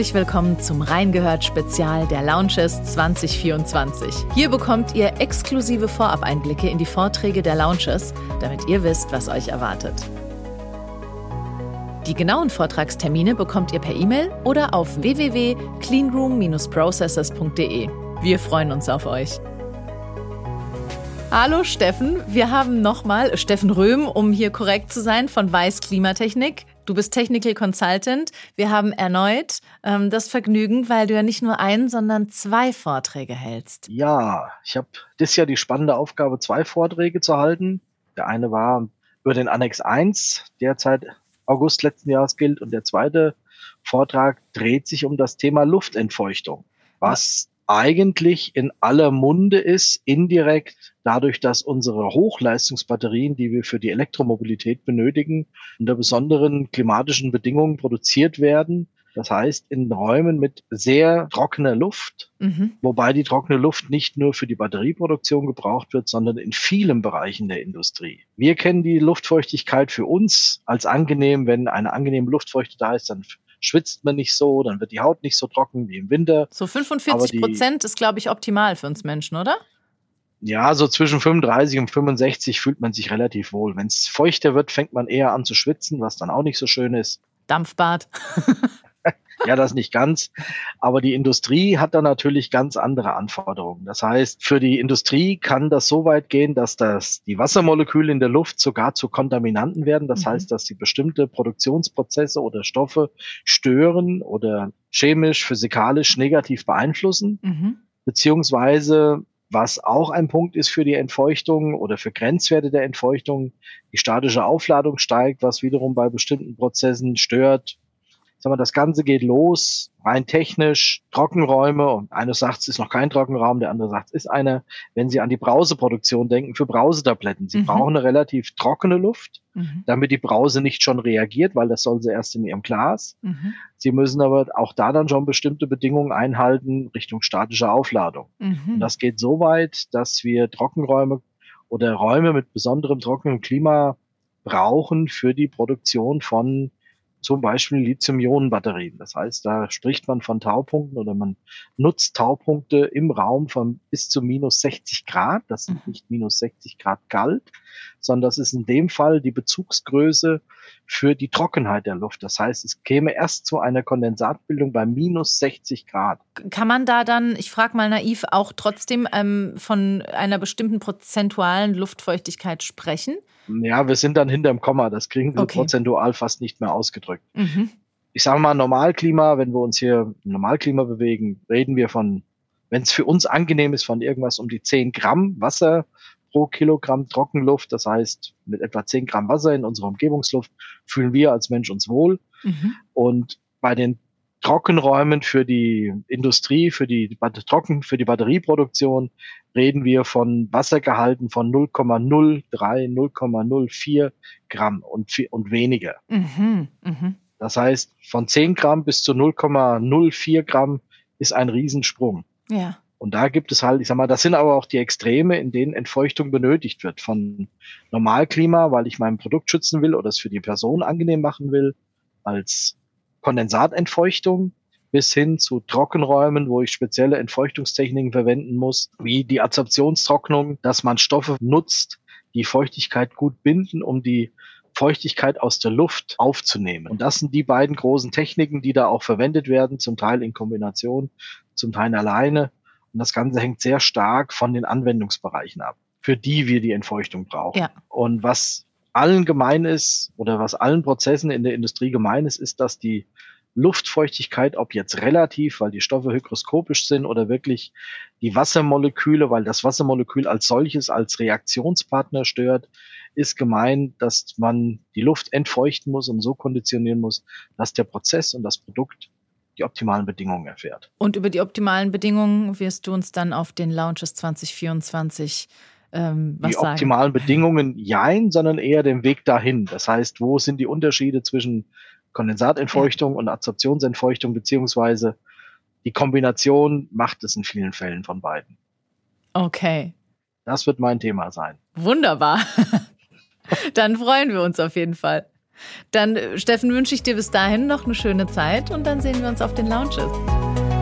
Herzlich willkommen zum Reingehört-Spezial der Launches 2024. Hier bekommt ihr exklusive Vorab-Einblicke in die Vorträge der Launches, damit ihr wisst, was euch erwartet. Die genauen Vortragstermine bekommt ihr per E-Mail oder auf www.cleanroom-processes.de. Wir freuen uns auf euch. Hallo Steffen, wir haben nochmal Steffen Röhm, um hier korrekt zu sein, von Weiß Klimatechnik. Du bist Technical Consultant. Wir haben erneut das Vergnügen, weil du ja nicht nur einen, sondern 2 Vorträge hältst. Ja, ich habe dieses Jahr die spannende Aufgabe, 2 Vorträge zu halten. Der eine war über den Annex 1, der seit August letzten Jahres gilt. Und der zweite Vortrag dreht sich um das Thema Luftentfeuchtung, was eigentlich in aller Munde ist, indirekt dadurch, dass unsere Hochleistungsbatterien, die wir für die Elektromobilität benötigen, unter besonderen klimatischen Bedingungen produziert werden. Das heißt, in Räumen mit sehr trockener Luft, wobei die trockene Luft nicht nur für die Batterieproduktion gebraucht wird, sondern in vielen Bereichen der Industrie. Wir kennen die Luftfeuchtigkeit für uns als angenehm. Wenn eine angenehme Luftfeuchte da ist, dann schwitzt man nicht so, dann wird die Haut nicht so trocken wie im Winter. So 45% ist, glaube ich, optimal für uns Menschen, oder? Ja, so zwischen 35 und 65 fühlt man sich relativ wohl. Wenn es feuchter wird, fängt man eher an zu schwitzen, was dann auch nicht so schön ist. Dampfbad. Ja, das nicht ganz. Aber die Industrie hat da natürlich ganz andere Anforderungen. Das heißt, für die Industrie kann das so weit gehen, dass die Wassermoleküle in der Luft sogar zu Kontaminanten werden. Das heißt, dass sie bestimmte Produktionsprozesse oder Stoffe stören oder chemisch, physikalisch negativ beeinflussen. Beziehungsweise, was auch ein Punkt ist für die Entfeuchtung oder für Grenzwerte der Entfeuchtung, die statische Aufladung steigt, was wiederum bei bestimmten Prozessen stört. Das Ganze geht los, rein technisch, Trockenräume, und einer sagt, es ist noch kein Trockenraum, der andere sagt, es ist einer. Wenn Sie an die Brauseproduktion denken, für Brausetabletten, Sie brauchen eine relativ trockene Luft, damit die Brause nicht schon reagiert, weil das soll sie erst in Ihrem Glas. Sie müssen aber auch da dann schon bestimmte Bedingungen einhalten Richtung statische Aufladung. Und das geht so weit, dass wir Trockenräume oder Räume mit besonderem trockenem Klima brauchen für die Produktion von zum Beispiel Lithium-Ionen-Batterien. Das heißt, da spricht man von Taupunkten oder man nutzt Taupunkte im Raum von bis zu minus 60 Grad. Das sind nicht minus 60 Grad kalt, sondern das ist in dem Fall die Bezugsgröße für die Trockenheit der Luft. Das heißt, es käme erst zu einer Kondensatbildung bei minus 60 Grad. Kann man da dann, ich frage mal naiv, auch trotzdem von einer bestimmten prozentualen Luftfeuchtigkeit sprechen? Ja, wir sind dann hinterm Komma. Das kriegen Sie prozentual fast nicht mehr ausgedrückt. Ich sage mal, Normalklima, wenn wir uns hier im Normalklima bewegen, reden wir von, wenn es für uns angenehm ist, von irgendwas um die 10 Gramm Wasser pro Kilogramm Trockenluft. Das heißt, mit etwa 10 Gramm Wasser in unserer Umgebungsluft fühlen wir als Mensch uns wohl. Und bei den Trockenräumen für die Industrie, für die Batterieproduktion reden wir von Wassergehalten von 0,03, 0,04 Gramm und weniger. Das heißt, von 10 Gramm bis zu 0,04 Gramm ist ein Riesensprung. Ja. Und da gibt es halt, ich sag mal, das sind aber auch die Extreme, in denen Entfeuchtung benötigt wird. Von Normalklima, weil ich mein Produkt schützen will oder es für die Person angenehm machen will, als Kondensatentfeuchtung, bis hin zu Trockenräumen, wo ich spezielle Entfeuchtungstechniken verwenden muss, wie die Adsorptionstrocknung, dass man Stoffe nutzt, die Feuchtigkeit gut binden, um die Feuchtigkeit aus der Luft aufzunehmen. Und das sind die beiden großen Techniken, die da auch verwendet werden, zum Teil in Kombination, zum Teil alleine. Und das Ganze hängt sehr stark von den Anwendungsbereichen ab, für die wir die Entfeuchtung brauchen. Ja. Und was allen gemein ist oder was allen Prozessen in der Industrie gemein ist, ist, dass die Luftfeuchtigkeit, ob jetzt relativ, weil die Stoffe hygroskopisch sind, oder wirklich die Wassermoleküle, weil das Wassermolekül als solches als Reaktionspartner stört, ist gemein, dass man die Luft entfeuchten muss und so konditionieren muss, dass der Prozess und das Produkt die optimalen Bedingungen erfährt. Und über die optimalen Bedingungen wirst du uns dann auf den Launches 2024 die optimalen Bedingungen jein, sondern eher den Weg dahin. Das heißt, wo sind die Unterschiede zwischen Kondensatentfeuchtung und Adsorptionsentfeuchtung, beziehungsweise die Kombination macht es in vielen Fällen von beiden. Okay. Das wird mein Thema sein. Wunderbar. Dann freuen wir uns auf jeden Fall. Dann, Steffen, wünsche ich dir bis dahin noch eine schöne Zeit und dann sehen wir uns auf den Lounges.